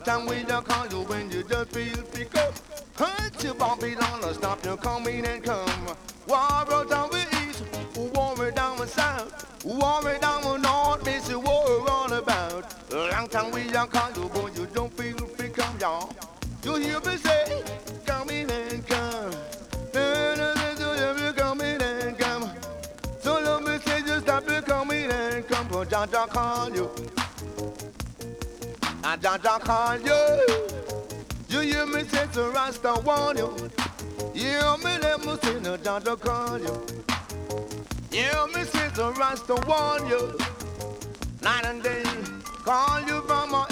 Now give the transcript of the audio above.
time we don't call you when you just feel pick up. Hurt you, Babylon, or stop you coming and come. War down the east, war down the south, war down the north, this is what we're all about. Long time we don't call you when you don't feel pick up, y'all. You hear me say, come in and come. Come in and come. So let me say, just stop you coming and come. For Jaja call you. And Jaja call you. You hear me say, so Rasta warn you. You hear me let me say, no Jaja call you. You hear me say, so Rasta warn you. Night and day, call you from my